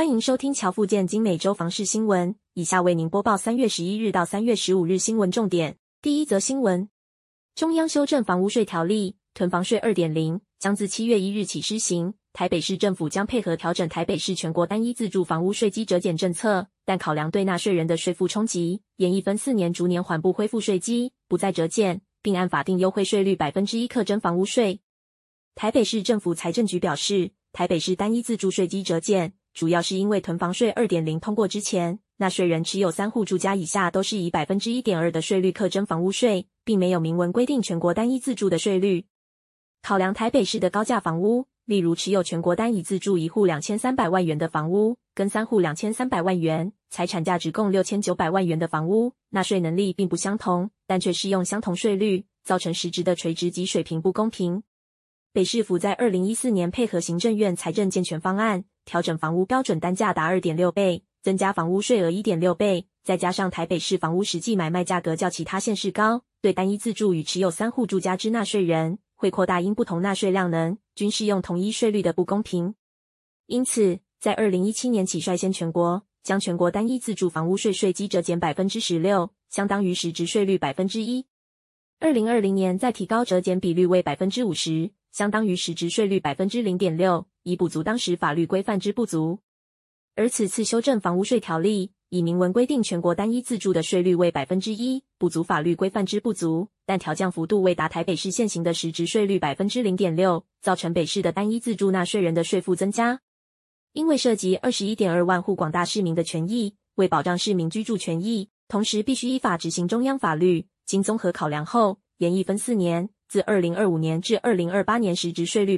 欢迎收听乔富健精美周房市新闻，以下为您播报3月11日到3月15日新闻重点。第一则新闻，中央修正房屋税条例，囤房税 2.0 将自7月1日起施行，台北市政府将配合调整台北市全国单一自住房屋税基折减政策，但考量对纳税人的税负冲击，延一分4年逐年缓步恢复税基，不再折减，并按法定优惠税率 1% 课征房屋税。台北市政府财政局表示，台北市单一自住税基折减主要是因为囤房税 2.0 通过之前，纳税人持有3户住家以下都是以 1.2% 的税率课征房屋税，并没有明文规定全国单一自住的税率。考量台北市的高价房屋，例如持有全国单一自住1户2300万元的房屋，跟3户2300万元，财产价值共6900万元的房屋，纳税能力并不相同，但却适用相同税率，造成实质的垂直及水平不公平。北市府在2014年配合行政院财政健全方案，调整房屋标准单价达 2.6 倍，增加房屋税额 1.6 倍，再加上台北市房屋实际买卖价格较其他县市高，对单一自住与持有3户住家之纳税人，会扩大因不同纳税量能均适用同一税率的不公平。因此，在2017年起率先全国，将全国单一自住房屋税基折减 16%， 相当于实质税率 1%。2020年再提高折减比率为 50%， 相当于实质税率 0.6%， 以补足当时法律规范之不足。而此次修正房屋税条例，以明文规定全国单一自住的税率为 1%， 补足法律规范之不足，但调降幅度未达台北市现行的实质税率 0.6%， 造成北市的单一自住纳税人的税负增加。因为涉及 21.2 万户广大市民的权益，为保障市民居住权益，同时必须依法执行中央法律，经综合考量后，延一分4年，自2025年至2028年实质税率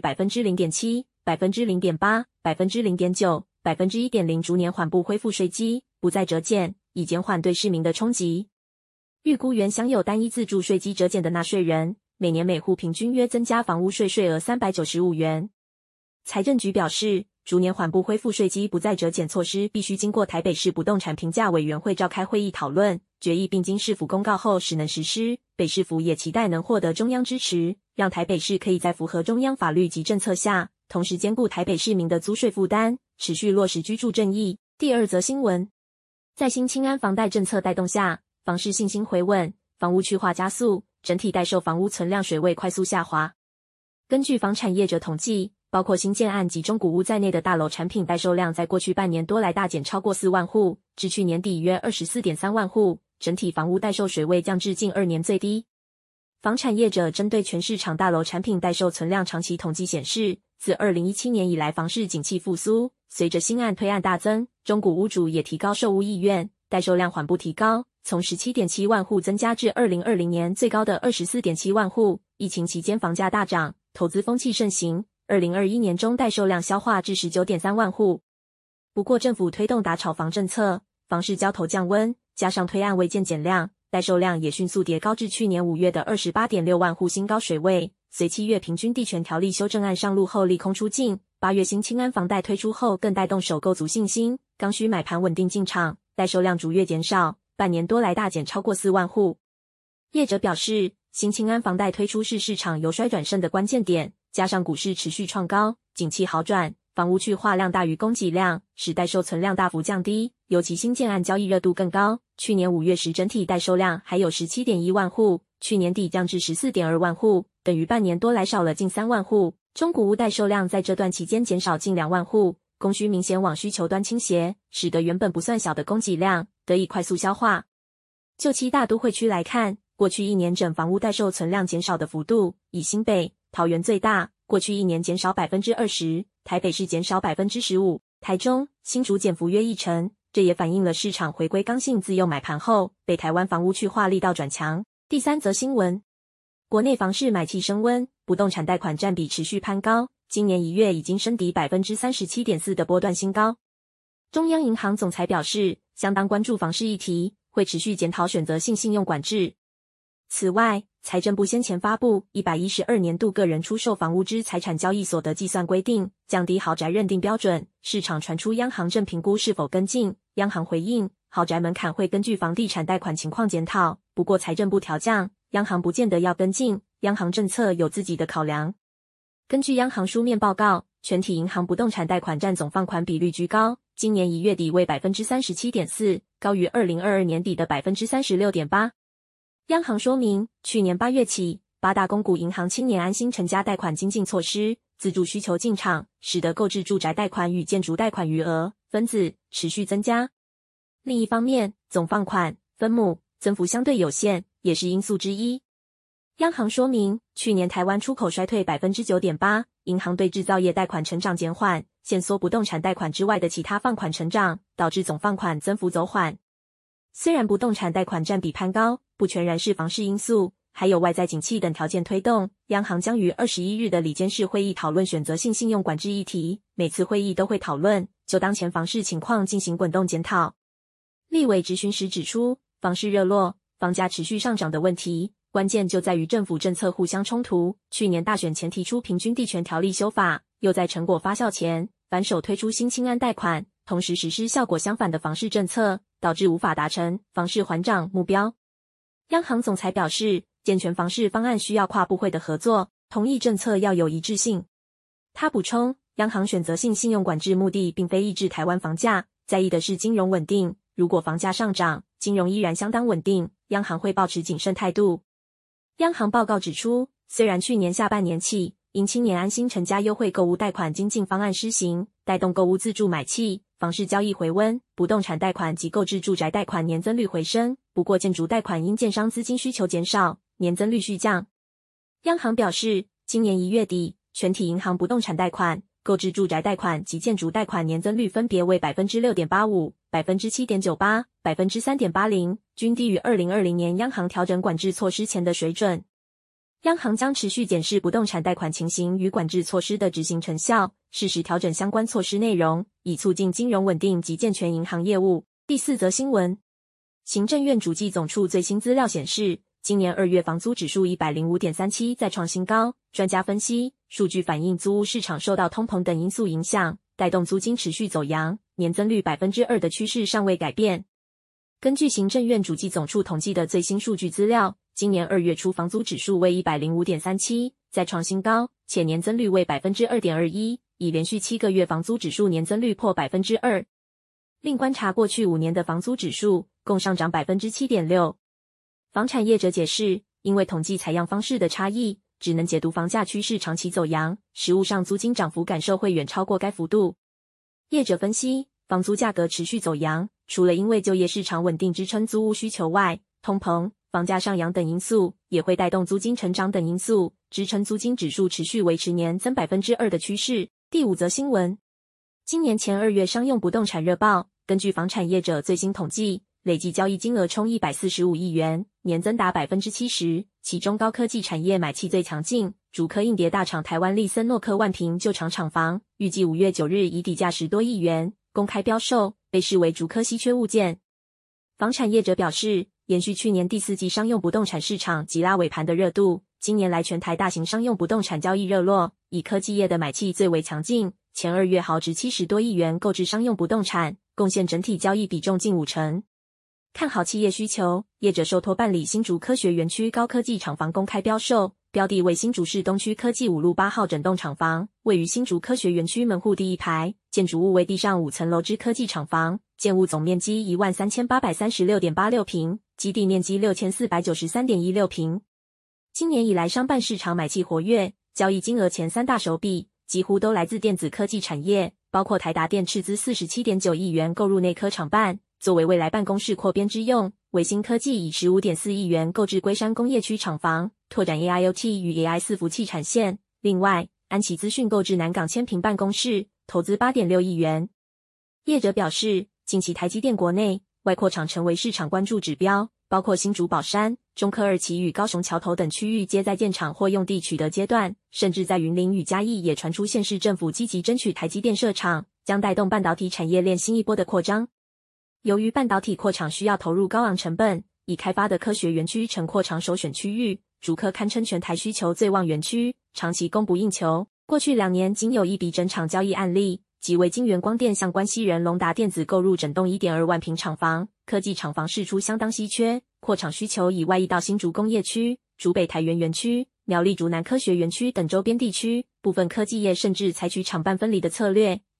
0.7%、0.8%、0.9%、1.0% 逐年缓步恢复税基，不再折减，以减缓对市民的冲击。预估原享有单一自住税基折减的纳税人，每年每户平均约增加房屋税税额395元。财政局表示，逐年缓步恢复税基不再折减措施必须经过台北市不动产评价委员会召开会议讨论决议，并经市府公告后始能实施。北市府也期待能获得中央支持，让台北市可以在符合中央法律及政策下，同时兼顾台北市民的租税负担，持续落实居住正义。第二则新闻，在新青安房贷政策带动下，房市信心回稳，房屋去化加速，整体待售房屋存量水位快速下滑。根据房产业者统计，包括新建案及中古屋在内的大楼产品待售量在过去半年多来大减超过4万户，至去年底约 24.3 万户，整体房屋待售水位降至近2年最低。房产业者针对全市场大楼产品待售存量长期统计显示，自2017年以来房市景气复苏，随着新案推案大增，中古屋主也提高售屋意愿，待售量缓步提高，从 17.7 万户增加至2020年最高的 24.7 万户。疫情期间房价大涨，投资风气盛行，2021年中待售量消化至 19.3 万户。不过政府推动打炒房政策，房市交投降温，加上推案未见减量，待售量也迅速跌高至去年5月的 28.6 万户新高水位。随7月平均地权条例修正案上路后利空出尽，8月新青安房贷推出后更带动首购族信心，刚需买盘稳定进场，待售量逐月减少，半年多来大减超过4万户。业者表示，新青安房贷推出是市场由衰转盛的关键点，加上股市持续创高，景气好转，房屋去化量大于供给量，使待售存量大幅降低，尤其新建案交易热度更高。去年5月时整体待售量还有 17.1 万户，去年底降至 14.2 万户，等于半年多来少了近3万户。中古屋待售量在这段期间减少近2万户，供需明显往需求端倾斜，使得原本不算小的供给量得以快速消化。就7大都会区来看，过去1年整房屋待售存量减少的幅度，以新北、桃园最大，过去1年减少 20%， 台北市减少 15%， 台中、新竹减幅约1成，这也反映了市场回归刚性自用买盘后，北台湾房屋去化力道转强。第三则新闻，国内房市买气升温，不动产贷款占比持续攀高，今年1月已经升抵 37.4% 的波段新高。中央银行总裁表示，相当关注房市议题，会持续检讨选择性信用管制。此外，财政部先前发布112年度个人出售房屋之财产交易所得计算规定，降低豪宅认定标准，市场传出央行正评估是否跟进，央行回应，豪宅门槛会根据房地产贷款情况检讨，不过财政部调降，央行不见得要跟进，央行政策有自己的考量。根据央行书面报告，全体银行不动产贷款占总放款比率居高， 今年1月底为 37.4%， 高于2022年底的 36.8%。央行说明，去年8月起，8大公股银行青年安心成家贷款精进措施，自住需求进场，使得购置住宅贷款与建筑贷款余额分子持续增加。另一方面，总放款分母增幅相对有限，也是因素之一。央行说明，去年台湾出口衰退 9.8%， 银行对制造业贷款成长减缓，限缩不动产贷款之外的其他放款成长，导致总放款增幅走缓。虽然不动产贷款占比攀高，不全然是房市因素，还有外在景气等条件推动。央行将于21日的理监事会议讨论选择性信用管制议题，每次会议都会讨论，就当前房市情况进行滚动检讨。立委质询时指出，房市热络，房价持续上涨的问题，关键就在于政府政策互相冲突。去年大选前提出平均地权条例修法，又在成果发酵前反手推出新青安贷款，同时实施效果相反的房市政策，导致无法达成房市缓涨目标。央行总裁表示，健全房市方案需要跨部会的合作，同意政策要有一致性。他补充，央行选择性信用管制目的并非抑制台湾房价，在意的是金融稳定。如果房价上涨，金融依然相当稳定，央行会保持谨慎态度。央行报告指出，虽然去年下半年起，因青年安心成家优惠购屋贷款精进方案施行，带动购屋自住买气，房市交易回温，不动产贷款及购置住宅贷款年增率回升，不过建筑贷款因建商资金需求减少，年增率续降。央行表示，今年1月底，全体银行不动产贷款、购置住宅贷款及建筑贷款年增率分别为 6.85%、7.98%、3.80%， 均低于2020年央行调整管制措施前的水准。央行将持续检视不动产贷款情形与管制措施的执行成效，适时调整相关措施内容，以促进金融稳定及健全银行业务。第4则新闻，行政院主计总处最新资料显示，今年2月房租指数 105.37 再创新高。专家分析，数据反映租屋市场受到通膨等因素影响，带动租金持续走扬，年增率 2% 的趋势尚未改变。根据行政院主计总处统计的最新数据资料，今年2月初房租指数为 105.37， 再创新高，且年增率为 2.21%， 已连续7个月房租指数年增率破 2%。另观察过去5年的房租指数，共上涨 7.6%。房产业者解释，因为统计采样方式的差异，只能解读房价趋势长期走扬，实务上租金涨幅感受会远超过该幅度。业者分析，房租价格持续走扬，除了因为就业市场稳定支撑租屋需求外，通膨、房价上扬等因素也会带动租金成长等因素，支撑租金指数持续维持年增 2% 的趋势。第5则新闻，今年前2月商用不动产热爆，根据房产业者最新统计，累计交易金额冲145亿元，年增达 70%， 其中高科技产业买气最强劲，竹科硬碟大厂台湾利森诺克万平旧厂厂房，预计5月9日以底价10多亿元公开标售，被视为竹科稀缺物件。房产业者表示，延续去年第4季商用不动产市场急拉尾盘的热度，今年来全台大型商用不动产交易热络，以科技业的买气最为强劲，前2月豪值70多亿元购置商用不动产，贡献整体交易比重近50%。看好企业需求，业者受托办理新竹科学园区高科技厂房公开标售，标的为新竹市东区科技5路8号整栋厂房，位于新竹科学园区门户第1排，建筑物为地上5层楼之科技厂房，建物总面积 13836.86 坪，基地面积 6493.16 坪。今年以来商办市场买气活跃，交易金额前3大手笔几乎都来自电子科技产业，包括台达电斥资 47.9 亿元购入内科厂办，作为未来办公室扩编之用。维新科技以 15.4 亿元购置龟山工业区厂房，拓展 AIoT 与 AI 伺服器产线。另外，安琪资讯购置南港千平办公室，投资 8.6 亿元。业者表示，近期台积电国内外扩厂成为市场关注指标，包括新竹宝山、中科2期与高雄桥头等区域皆在建厂或用地取得阶段，甚至在云林与嘉义也传出县市政府积极争取台积电设厂，将带动半导体产业链新一波的扩张。由于半导体扩厂需要投入高昂成本，已开发的科学园区成扩厂首选区域，竹科堪称全台需求最旺园区，长期供不应求。过去2年仅有一笔整厂交易案例，即为晶圆光电向关西人隆达电子购入整栋 1.2 万坪厂房，科技厂房释出相当稀缺，扩厂需求已外溢到新竹工业区、竹北台原园区、苗栗竹南科学园区等周边地区，部分科技业甚至采取厂办分离的策略，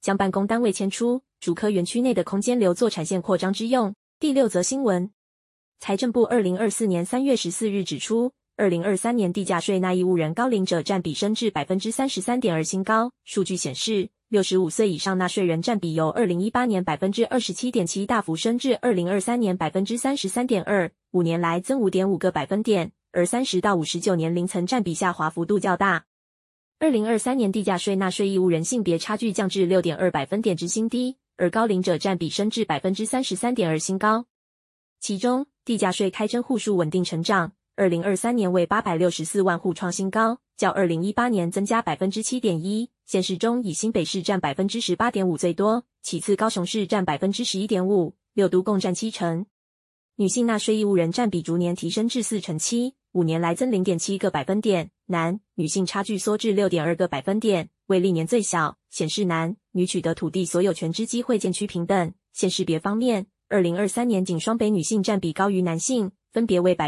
将办公单位迁出竹科园区内的空间留作产线扩张之用。第6则新闻，财政部2024年3月14日指出，2023年地价税纳义务人高龄者占比升至 33.2% 新高。数据显示，65岁以上纳税人占比由2018年 27.7% 大幅升至2023年 33.2%，5年来增 5.5个百分点，而30到59年龄层占比下滑幅度较大。2023年地价税纳税义务人性别差距降至 6.2 百分点之新低，而高龄者占比升至 33.2% 新高。其中，地价税开征户数稳定成长，2023年为864万户创新高，较2018年增加 7.1%。县市中以新北市占 18.5% 最多，其次高雄市占 11.5%， 六都共占7%。女性纳税义务人占比逐年提升至47%，5年来增 0.7 个百分点，男女性差距缩至 6.2 个百分点，为历年最小，显示男女取得土地所有权之机会渐趋平等。县市别方面，2023年仅双北女性占比高于男性，分别为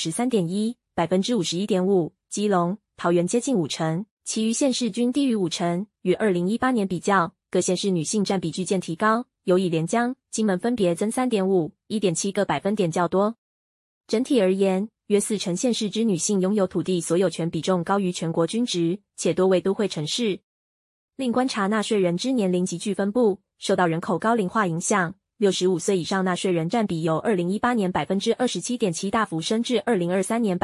53.1%、51.5%， 基隆、桃园接近50%，其余县市均低于50%。与2018年比较，各县市女性占比巨渐提高，尤以连江、金门分别增 3.5、1.7 个百分点较多。整体而言，约40%县市之女性拥有土地所有权比重高于全国均值，且多为都会城市。另观察纳税人之年龄级距分布，受到人口高龄化影响，65岁以上纳税人占比由2018年 27.7% 大幅升至2023年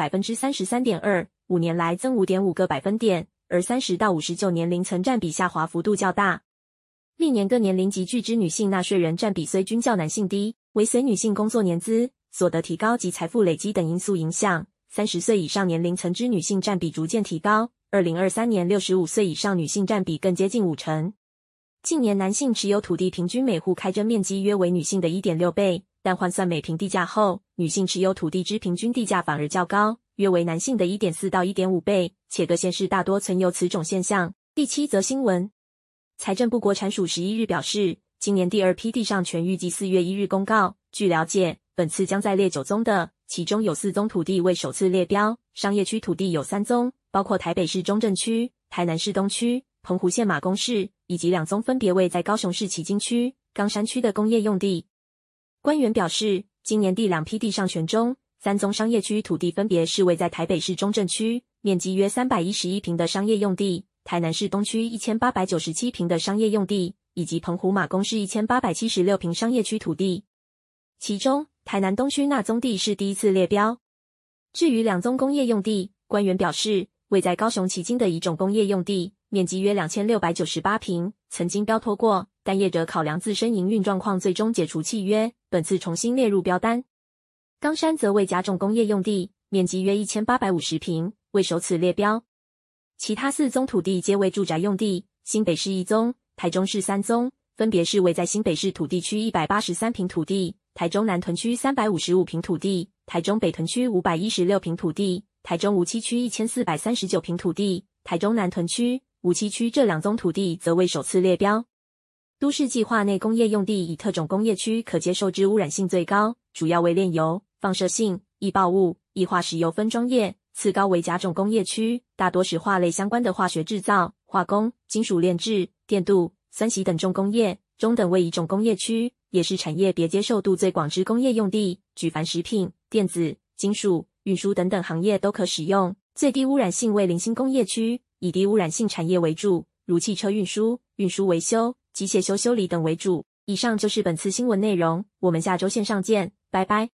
33.2%，5年来增 5.5 个百分点，而30到59年龄层占比下滑幅度较大。历年各年龄级距之女性纳税人占比虽均较男性低，为随女性工作年资、所得提高及财富累积等因素影响，30岁以上年龄层之女性占比逐渐提高，2023年65岁以上女性占比更接近50%。近年男性持有土地平均每户开征面积约为女性的 1.6 倍，但换算每坪地价后，女性持有土地之平均地价反而较高，约为男性的 1.4 到 1.5 倍，且各县市大多存有此种现象。第7则新闻，财政部国产署11日表示，今年第2批地上权预计4月1日公告。据了解，本次将在列9宗的，其中有4宗土地为首次列标，商业区土地有3宗，包括台北市中正区、台南市东区、澎湖县马公市，以及2宗分别位在高雄市旗津区、冈山区的工业用地。官员表示，今年第2批地上权中，3宗商业区土地分别是位在台北市中正区，面积约311坪的商业用地，台南市东区1897坪的商业用地，以及澎湖马公市1876坪商业区土地。其中，台南东区那宗地是第一次列标。至于2宗工业用地，官员表示，位在高雄旗津的乙种工业用地，面积约2698坪，曾经标托过，但业者考量自身营运状况，最终解除契约，本次重新列入标单。冈山则为甲种工业用地，面积约1850坪，未首次列标。其他4宗土地皆为住宅用地，新北市1宗，台中市3宗，分别是位在新北市土地区183坪土地，台中南屯区355坪土地，台中北屯区516坪土地，台中梧栖区1439坪土地，台中南屯区、梧栖区这2宗土地则为首次列标。都市计划内工业用地以特种工业区可接受之污染性最高，主要为炼油、放射性、易爆物、易化石油分装业，次高为甲种工业区，大多石化类相关的化学制造、化工、金属炼制、电镀、酸洗等重工业，中等为乙种工业区，也是产业别接受度最广之工业用地，举凡食品、电子、金属、运输等等行业都可使用。最低污染性为零星工业区，以低污染性产业为主，如汽车运输、运输维修、机械修理等为主。以上就是本次新闻内容，我们下周线上见，拜拜。